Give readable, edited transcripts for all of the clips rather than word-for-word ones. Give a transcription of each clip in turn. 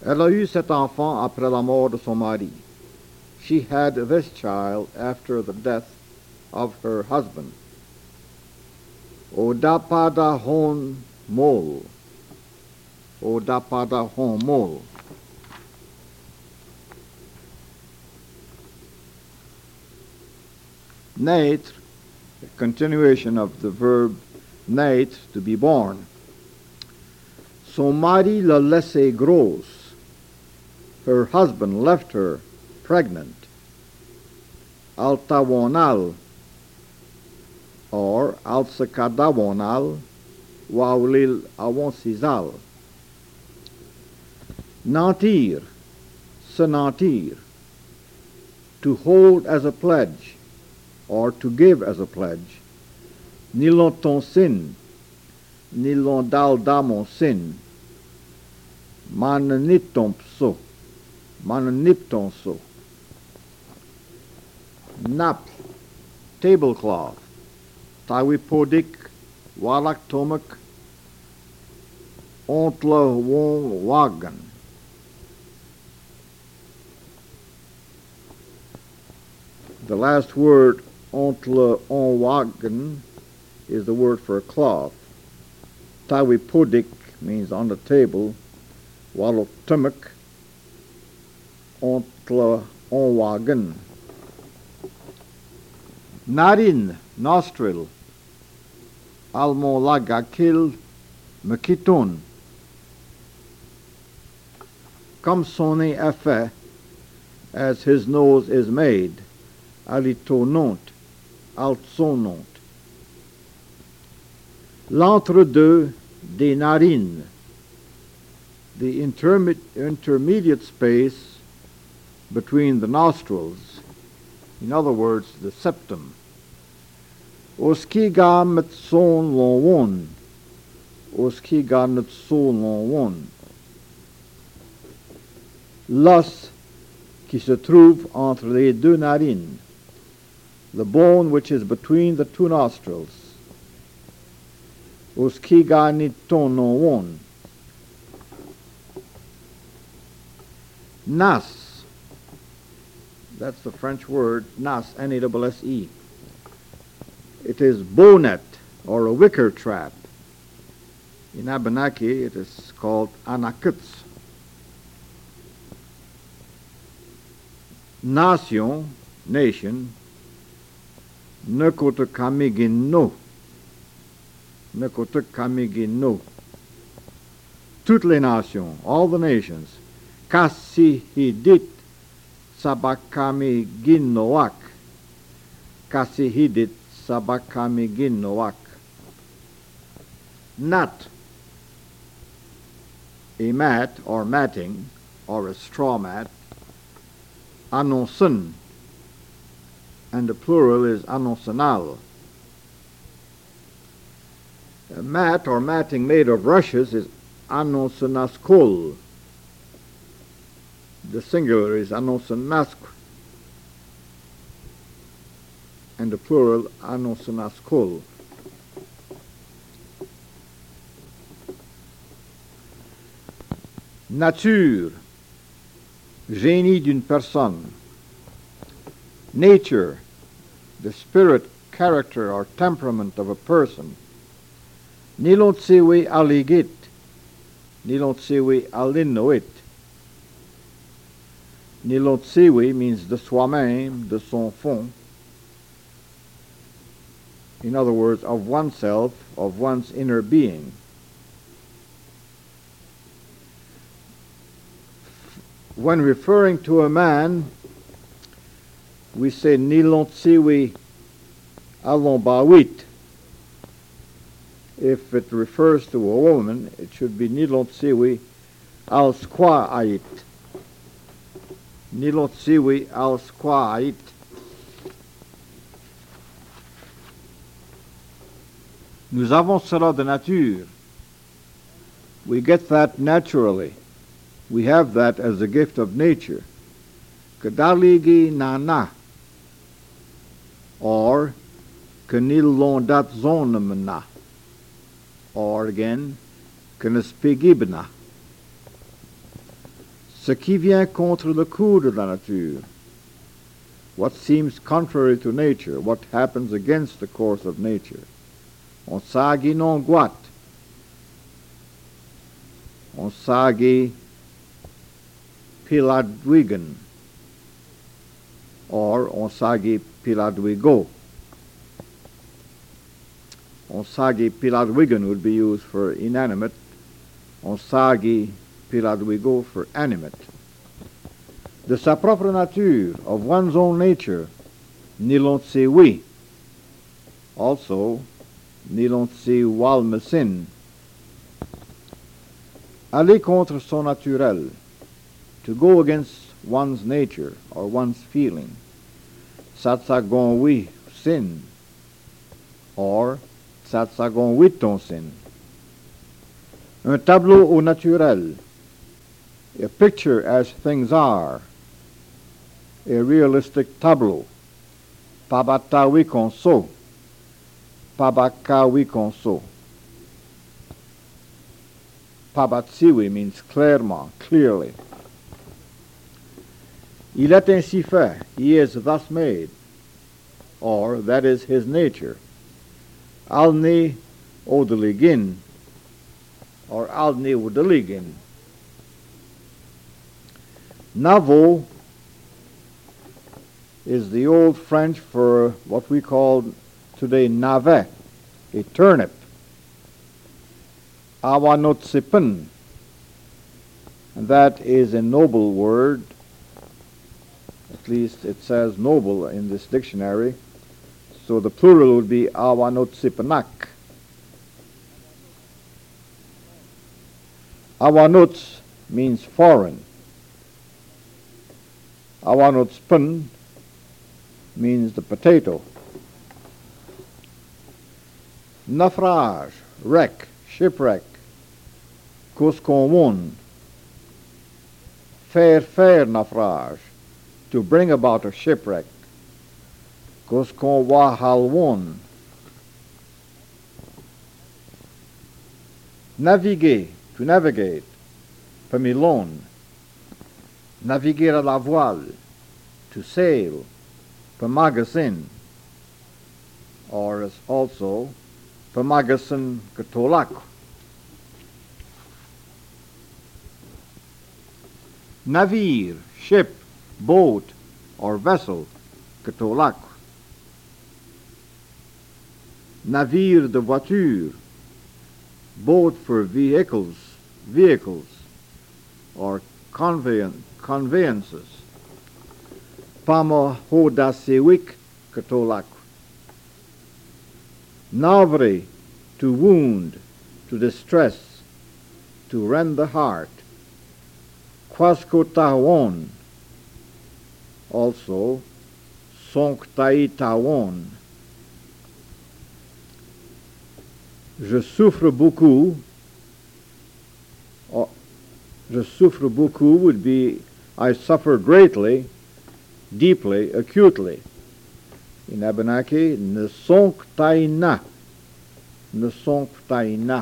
Elle a eu cet enfant après la mort de son mari. She had this child after the death of her husband. Odapada hon mol. Odapada hon mol. Naître, a continuation of the verb naître, to be born. Son mari l'a laissée grosse. Her husband left her pregnant. Altawonal, or alsakadawonal, wawlil awonsizal. Nantir, se nantir, to hold as a pledge, or to give as a pledge. Nilon ton sin, nilon dal damon sin. Mananiton pso, mananipton so. Nap, tablecloth. Tawipodik, walak tomak, ontla won wagan. The last word, ontla on wagan, is the word for a cloth. Tawipodik means on the table. Walak tomak, ontla on wagan. Narin, nostril. Almon lagakil, mekiton. Comme son nez est fait, as his nose is made, alitonont, altsonont. L'entre-deux des narines, the intermediate space between the nostrils, in other words, the septum. Oskiga metson lon. Oskiga metson lon. L'os qui se trouve entre les deux narines, the bone which is between the two nostrils. Oskiga niton lon. Nas, that's the French word, nas, N-A-S-S-E. It is bonnet, or a wicker trap. In Abenaki, it is called anakuts. Nation, nation, nekotokamigino. Nekotokamigino. Toutes les nations, all the nations. Kasihidit sabakami ginnoak. Kasihidit sabakami ginnoak. Nut, a mat or matting or a straw mat. Annonsen, and the plural is annonsenal. A mat or matting made of rushes is annonsenaskol. The singular is annonsenask, and the plural annonsenaskol. Nature, génie d'une personne. Nature, the spirit, character, or temperament of a person. Nilontsiwi aligit, nilontsiwi alinoit. Nilontsiwi means de soi-même, de son fond. In other words, of oneself, of one's inner being. When referring to a man, we say nilontsiwi alonbawit. If it refers to a woman, it should be nilontsiwi alskwa ait. Nilontsiwi alskwa ait. Nous avons cela de nature. We get that naturally. We have that as a gift of nature. Kadaligi nana, or kanilondat zonamana, or again kanaspigibna. Ce qui vient contre le cours de la nature. What seems contrary to nature, what happens against the course of nature. On sagi non guat. On sagi piladwigan. Or on sagi piladwigo. On sagi piladwigan would be used for inanimate. On sagi piladwigo for animate. De sa propre nature, of one's own nature, nilonse oui. Also, nilonse walmesin. Aller contre son naturel, to go against one's nature or one's feeling. Satsagon oui sin, or satsagon oui ton sin. Un tableau au naturel, a picture as things are, a realistic tableau. Pabatawi konso, pabakawi konso. Pabatsiwi means clairement, clearly. Il est ainsi fait, he is thus made, or that is his nature. Alni odeligin, or alni odeligin. Navo is the old French for what we call today navet, a turnip. Awanotsipen, and that is a noble word. At least it says noble in this dictionary. So the plural would be awanotsipenak. Awanots means foreign. Awanotspen means the potato. Naufrage, wreck, shipwreck. Koskonwon, faire naufrage, to bring about a shipwreck. Koskonwahalwon. Naviguer, to navigate. Pamilon. Naviguer à la voile, to sail. Pamagasin, or also Pamagasin Katolak. Navire, ship, boat, or vessel, Katolak. Navire de voiture, boat for vehicles, or conveyances. Pama hodasewik Katolak. Navre, to wound, to distress, to rend the heart. Kwaskotawon, also Sonktaitawan. Je souffre beaucoup. Je souffre beaucoup would be I suffer greatly, deeply, acutely. In Abenaki, ne sonktaina. Ne sonktaina.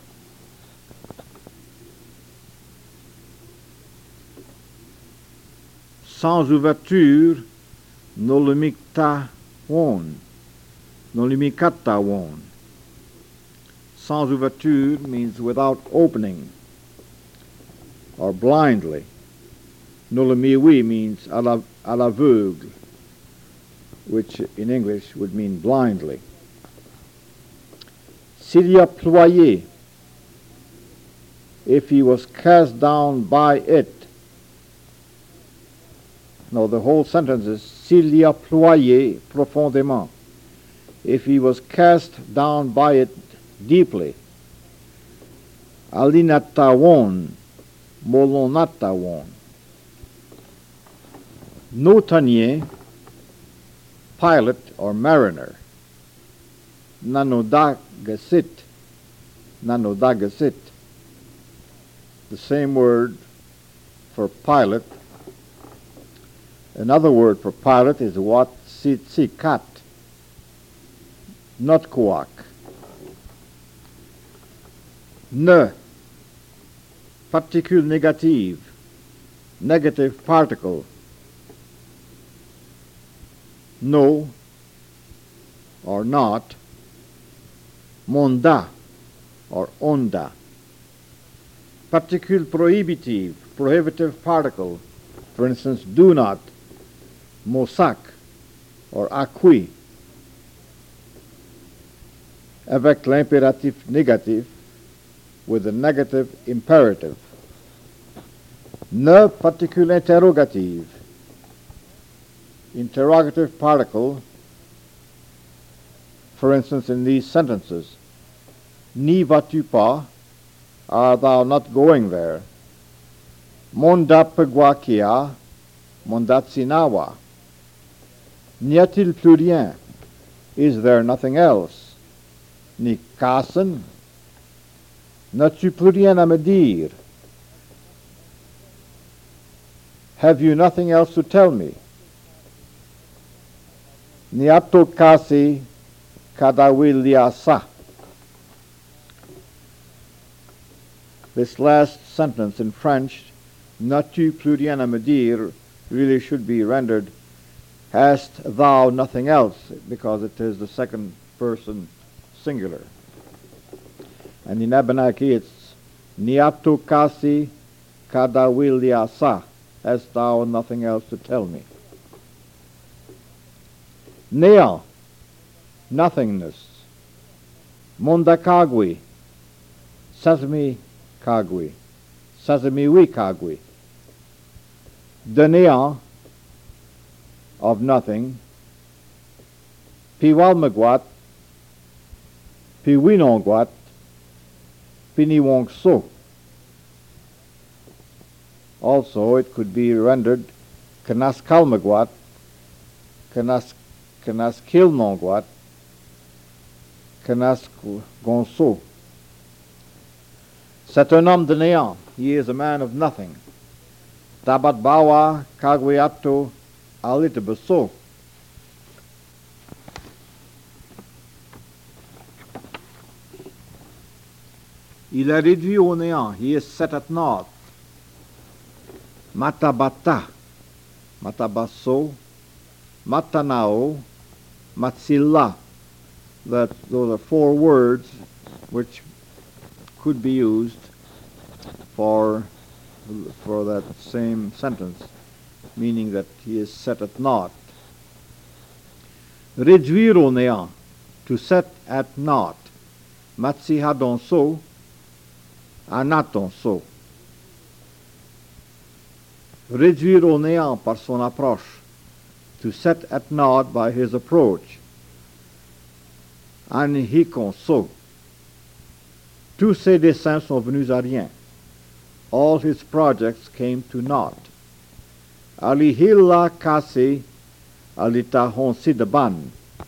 Sans ouverture, nolimiktawan. Nolimikatawan. Sans ouverture means without opening or blindly. Nolimiwi means à l'aveugle, which in English would mean blindly. S'il y a ployé, if he was cast down by it. No, the whole sentence is s'il y a ployé profondément, if he was cast down by it deeply. Alinatawan, molonatawan. Notanier, pilot or mariner. Nanodagasit, nanodagasit. The same word for pilot. Another word for pilot is watsikat, not kuak. Ne, particule négative. negative particle. No or not. Monda or onda. Particule prohibitive, prohibitive particle. For instance, do not. Mosak or acqui. Avec l'impératif négatif, with the negative imperative. Ne particule interrogative, interrogative particle. For instance, in these sentences, n'y vas-tu pas? Art thou not going there? Monda peguakia, mondatsinawa. N'y a-t-il plus rien? Is there nothing else? Ni kassen? N'as-tu plus rien à me dire? Have you nothing else to tell me? Ni atto kasi kadawiliasa. This last sentence in French, n'as-tu plus rien à me dire, really should be rendered, hast thou nothing else, because it is the second person singular. And in Abenaki it's niatu kasi kadawiliasa, hast thou nothing else to tell me. Nea, nothingness. Mondakagwi, sesame kagwi, sesame wi kagwi. The nea, of nothing. Piwalmagwat, piwinongwat, piniwongso. Also, it could be rendered kanaskalmagwat, kanaskilnongwat, kanasgonso. C'est un homme de néant. He is a man of nothing. Tabat bawa kagwiato alitabaso. Il est réduit au néant. He is set at naught. Matabata, matabaso, matanao, matsilla. Those are four words which could be used for that same sentence, meaning that he is set at naught. Réduire au néant, to set at naught. Matsiha donso, anatonso. Réduire au néant par son approche, to set at naught by his approach. Anihikonso. Tous ses desseins sont venus à rien. All his projects came to naught. Alihilla kasi alitahon sidaban.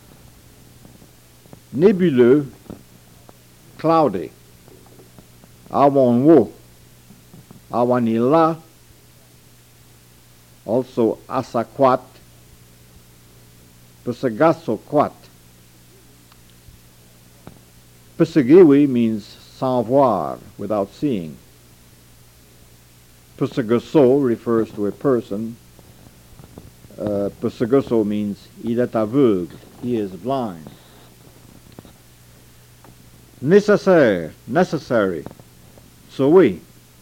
Nébuleux, cloudy. Awanwo, awanila, also asakwat, pesagasokwat. Pesegewi means sans voir, without seeing. Pesagaso refers to a person. Pesagaso means il est aveugle, he is blind. Nécessaire, necessary. So we.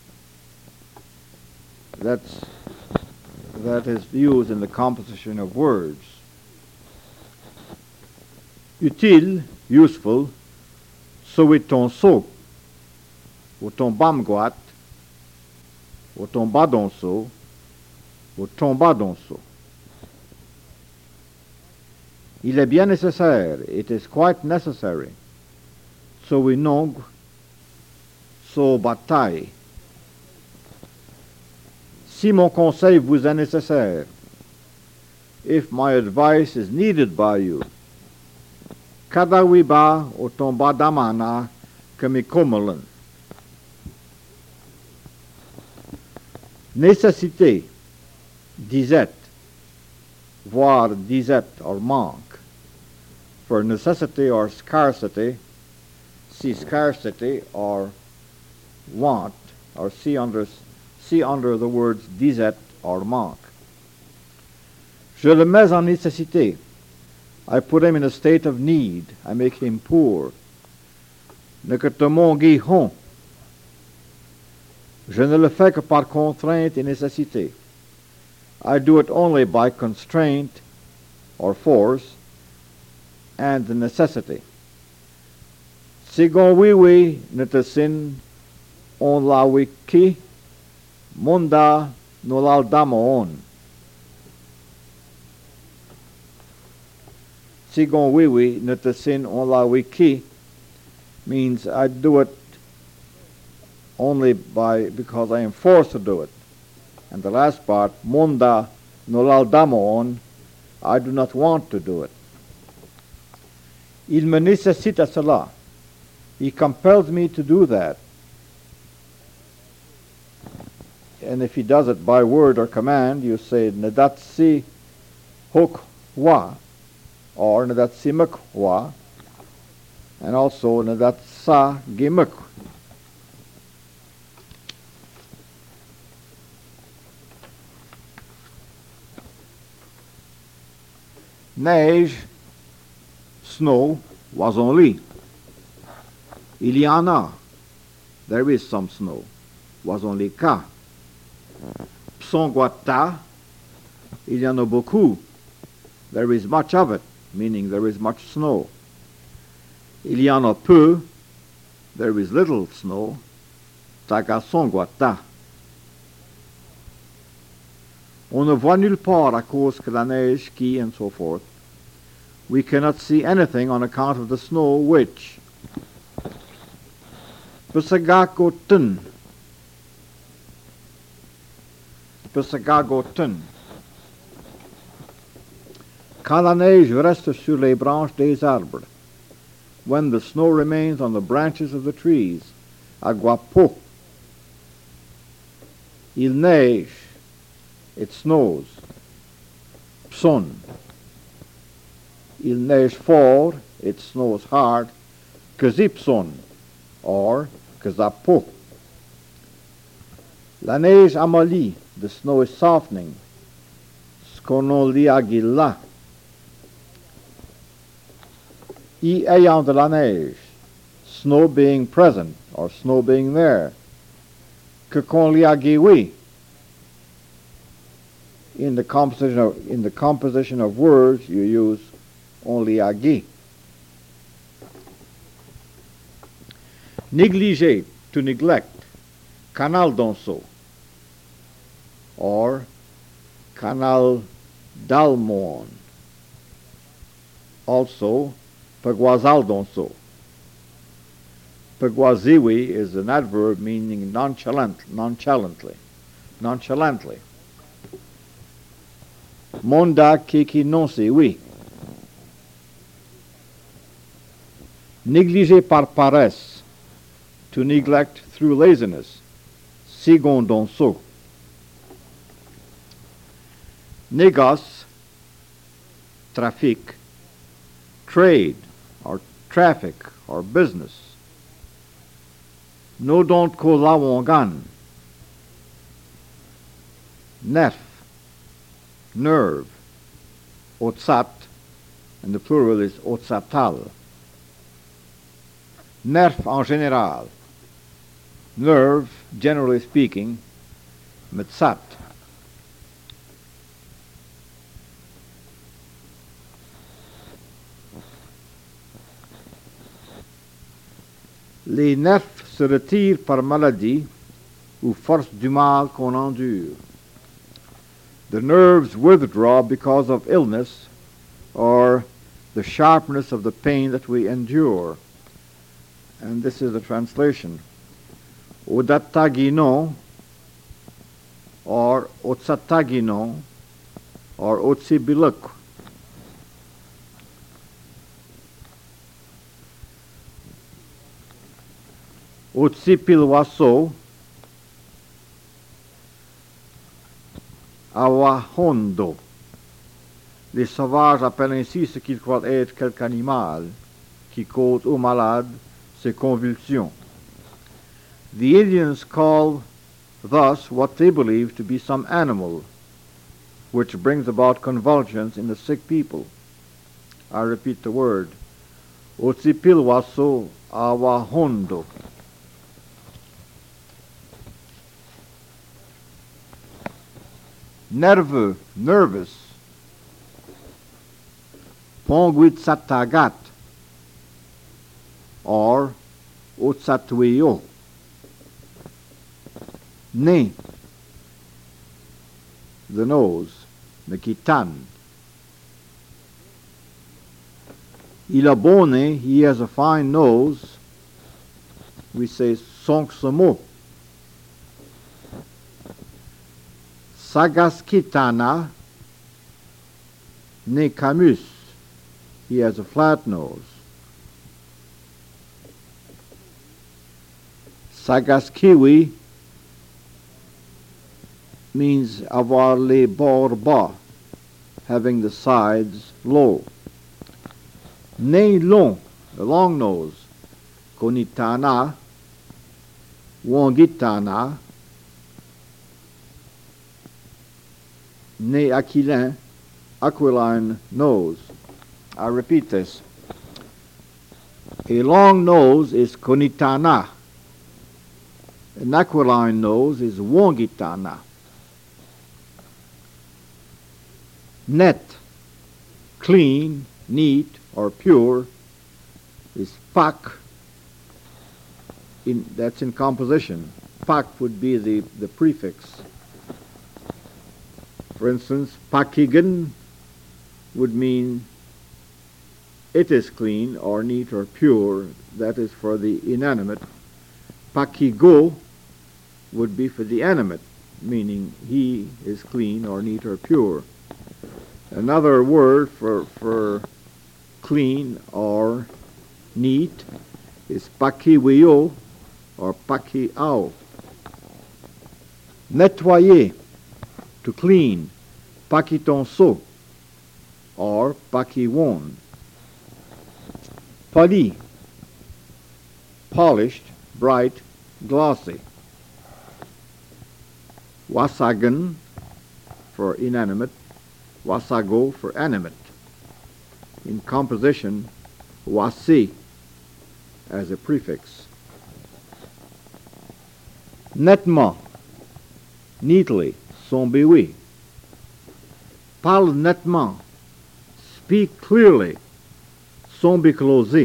That is used in the composition of words. Utile, useful. So we ton so. Ou ton bamguat. Ou ton badonso. Ou ton badonso. Il est bien nécessaire. It is quite necessary. So we nong. So bataille. Si mon conseil vous est nécessaire, if my advice is needed by you, kadawiba o tomba damana kamikomolan. Nécessité, disette, voire disette or manque. For necessity or scarcity, see scarcity or want, or see under See under the words disette or manque. Je le mets en nécessité. I put him in a state of need. I make him poor. Ne que te mongi hon. Je ne le fais que par contrainte et nécessité. I do it only by constraint or force and necessity. Sigon oui ne te sin on la wiki monda no l'aldamon. Sigon oui ne te sin on la wiki means I do it only because I am forced to do it. And the last part, monda no l'aldamon, I do not want to do it. Il me nécessite à cela. He compels me to do that. And if he does it by word or command, you say nedatsi hok wa or nedatsi mek wa, and also nedatsa gimek. Neige, snow, was on lit. Il y en a. There is some snow. Was on les cas. Psonguata, il y en a beaucoup. There is much of it, meaning there is much snow. Il y en a peu. There is little snow. Taga songuata. On ne voit nulle part à cause que la neige qui, and so forth. We cannot see anything on account of the snow which. Pesagagoten. Pesagagoten. Quand la neige reste sur les branches des arbres, when the snow remains on the branches of the trees, aguapo. Il neige. It snows. Pson. Il neige fort. It snows hard. Kazipson. Or kazapo. La neige amollit. The snow is softening. Skonoliagilla. Y ayant de la neige. Snow being present, or snow being there. Que qu'on liagiwi. In the composition of words, you use only agi. Négliger, to neglect. Canal d'Onceau. Or Canal d'Almon. Also, Peguazal d'Onceau. Peguaziwi is an adverb meaning nonchalantly. Monda kiki non se oui. Négliger par paresse. To neglect through laziness. Sigon donso. Négoce, trafic, trade, or traffic, or business. No don't ko lawangan. Nerf, nerve, otsat, and the plural is otsatal. Nerf en général. Nerve, generally speaking, metsat. Les nerfs se retirent par maladie ou force du mal qu'on endure. The nerves withdraw because of illness or the sharpness of the pain that we endure. And this is the translation. Odatagino or otsatagino or otsibiluk. Otsipilwaso awahondo. Les sauvages appellent ainsi ce qu'ils croient être quelque animal qui cause aux malades ces convulsions. The Indians call thus what they believe to be some animal which brings about convulsions in the sick people. I repeat the word. Otsipilwaso awahondo. Nerveux, nervous. Ponguitsatagat, or otsatueo. Ne, the nose, Nakitan. Ilabone, he has a fine nose. We say sonksamo. Sagaskitana, ne camus, he has a flat nose. Sagaskiwi means avoir les bords bas, having the sides low. Ne long, the long nose. Konitana, wongitana. Ne aquilin, aquiline nose. I repeat this. A long nose is konitana. An aquiline nose is wongitana. Net, clean, neat, or pure, is pak. That's in composition. Pak would be the prefix. For instance, pakigan would mean it is clean or neat or pure. That is for the inanimate. Pakigo would be for the animate, meaning he is clean or neat or pure. Another word for clean or neat is pakiwio or pakiao. Nettoyer, to clean, pakitonso or pakiwon. Poli, polished, bright, glossy. Wasagan, for inanimate, wasago, for animate. In composition, wasi, as a prefix. Nettement, neatly, sombiwi. Parle nettement, speak clearly, sombiclosi.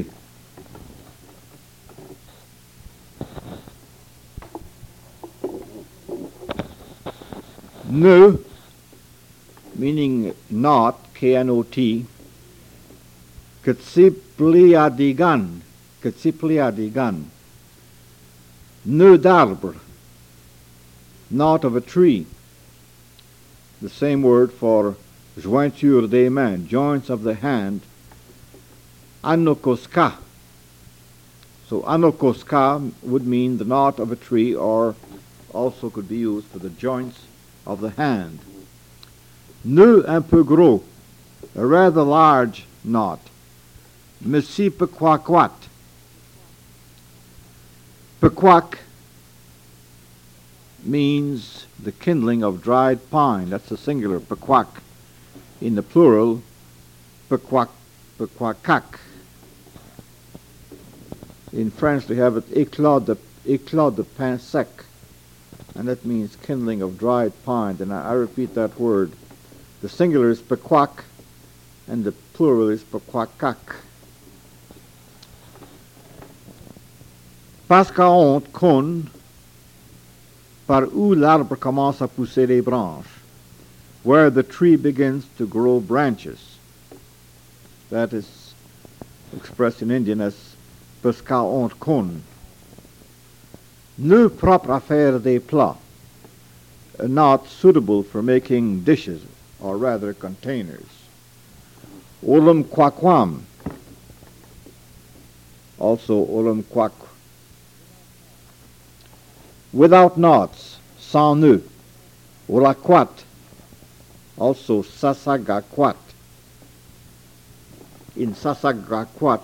Ne, meaning not, K-N-O-T, Katsipliadigan, Katsipliadigan. Nœud d'arbre, knot of a tree. The same word for jointure des mains, joints of the hand. Anokoska. So anokoska would mean the knot of a tree, or also could be used for the joints of the hand. Nœud un peu gros, a rather large knot. Messi pequaquat. Pequac means the kindling of dried pine. That's the singular, pequac. In the plural, pequac, pequacac. In French, they have it éclat de pain sec, and that means kindling of dried pine. And I repeat that word. The singular is pequac, and the plural is pequacac. Parce qu'à honte con, par où l'arbre commence à pousser les branches, where the tree begins to grow branches. That is expressed in Indian as parce qu'à honte con. Ne propre à faire des plats, not suitable for making dishes, or rather containers. Olam quaquam, also olam quack. Without knots, sans nœud. Olaquat, also sasagaquat. In sasagaquat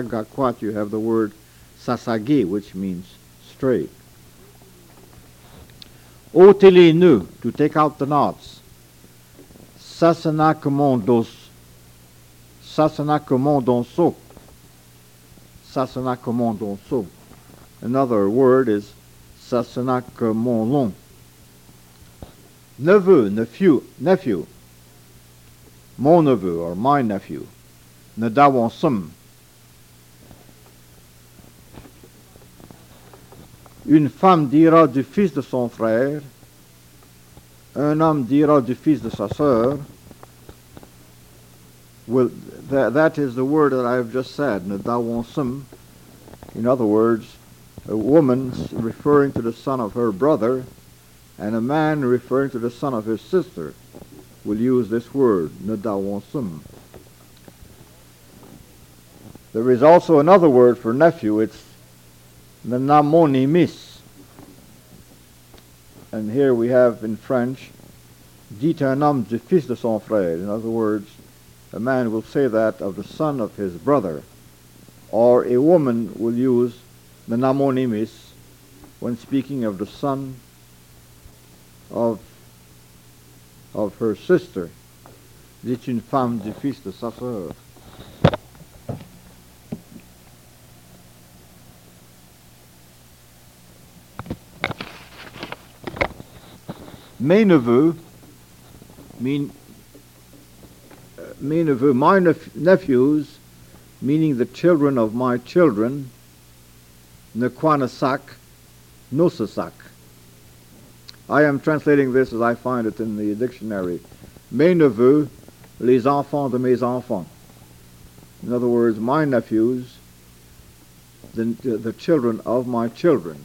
you have the word sasagi, which means straight. ôter les nœuds, to take out the knots. Sasanakomondos, sasanakomondonso, sasanakomondonso. Another word is sasanakomondon. Neveu, nephew. Mon neveu or my nephew. Nedawonsum. Une femme dira du fils de son frère, un homme dira du fils de sa sœur. Well, that is the word that I have just said, nedawonsum. In other words, a woman referring to the son of her brother and a man referring to the son of his sister will use this word, nedawonsum. There is also another word for nephew. It's nenamonimis. And here we have in French, dit un homme du fils de son frère. In other words, a man will say that of the son of his brother. Or a woman will use nenamonimis when speaking of the son of her sister. Dit une femme du fils de sa sœur. Mes neveux, my nephews, meaning the children of my children, nequanasak, nosasak. I am translating this as I find it in the dictionary. Mes neveux, les enfants de mes enfants. In other words, my nephews, the children of my children.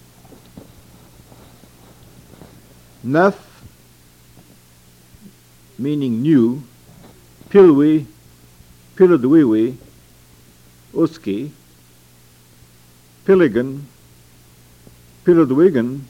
Neuf, meaning new. Pilwi, piludwiwi, uski. Piligan, piludwigan,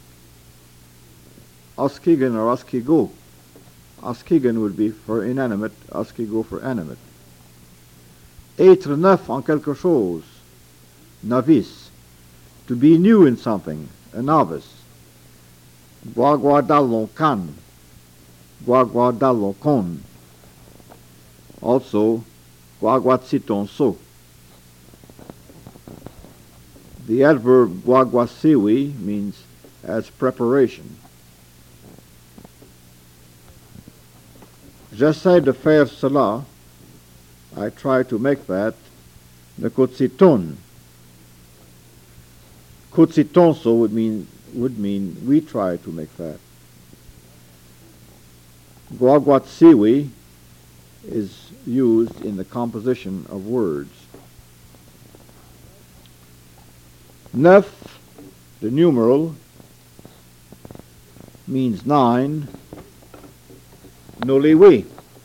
oskigan or oskigo. Oskigan would be for inanimate, oskigo for animate. Être neuf en quelque chose. Novice, to be new in something, a novice. Guaguadallon can, guaguadallon con. Also, guaguatsiton so. The adverb guaguasiwi means as preparation. J'essaie de faire cela. I try to make that. The kotsiton. Kotsitonso would mean we try to make that. Guaguatsiwi is used in the composition of words. Neuf, the numeral, means 9. Noliwi.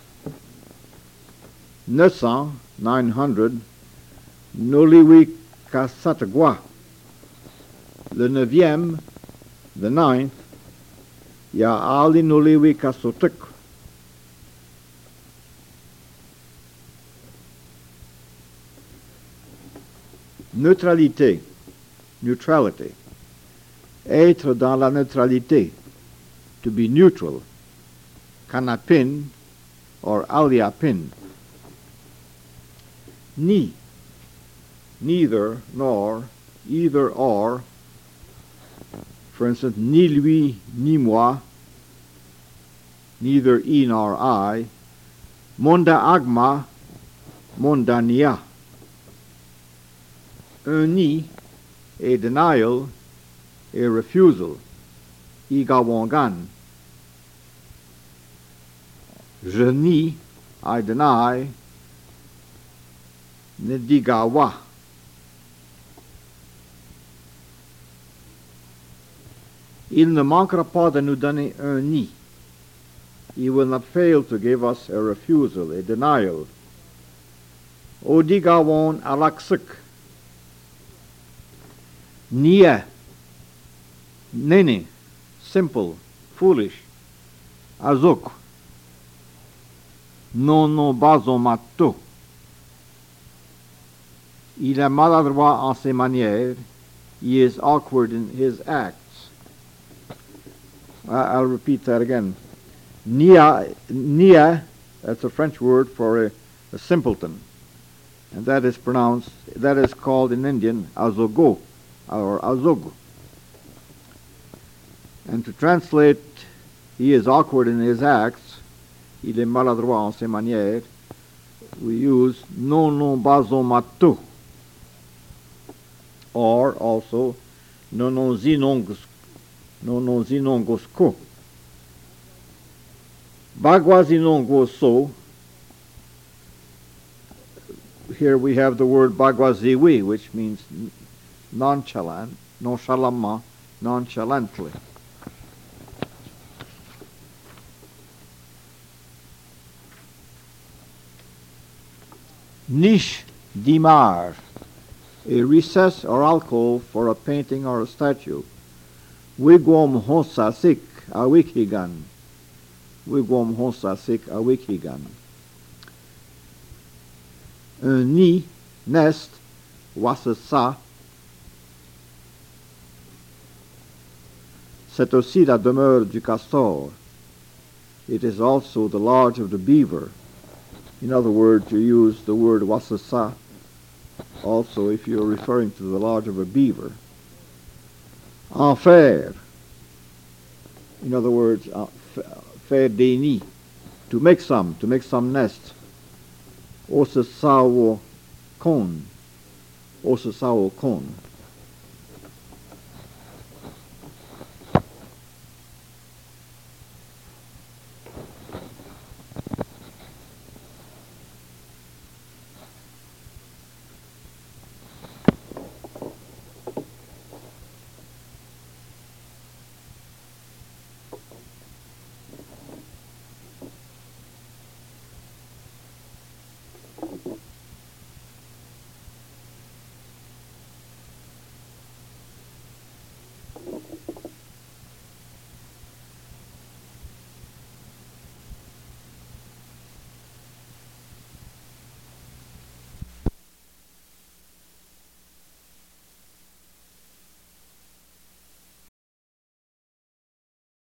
900. Noliwi kasatagua. Le 9e, the 9th, ya ali noliwi kasotik. Neutralité, neutrality. Être dans la neutralité, to be neutral. Kanapin or aliapin. Ni, neither, nor, either or. For instance, ni lui, ni moi, neither he nor I. Monda agma, mondania. Un ni, a denial, a refusal. Igawangan. Je nie, I deny. Nedigawa. Il ne manquera pas de nous donner un ni. He will not fail to give us a refusal, a denial. Odigawon alaksik. Nia. Nene. Simple. Foolish. Azuk. Non bazomato. Il est maladroit en ses manières. He is awkward in his acts. I'll repeat that again. Nia, that's a French word for a simpleton. And that is called in Indian azogo or azog. And to translate, he is awkward in his acts, il est maladroit en ses manières, we use non bazomato, or also non zinongosko. Bagwazinongoso, here we have the word bagwaziwi, which means nonchalant, nonchalamment, nonchalantly. Niche d'image, a recess or alcove for a painting or a statue. Wigwam honsasik awikigan. Wigwam honsasik awikigan. Un nid, nest, wasasa. C'est aussi la demeure du castor. It is also the lodge of the beaver. In other words, you use the word wasasa also if you're referring to the lodge of a beaver. En in other words, faire des nids, to make some nest. Osasawo kon,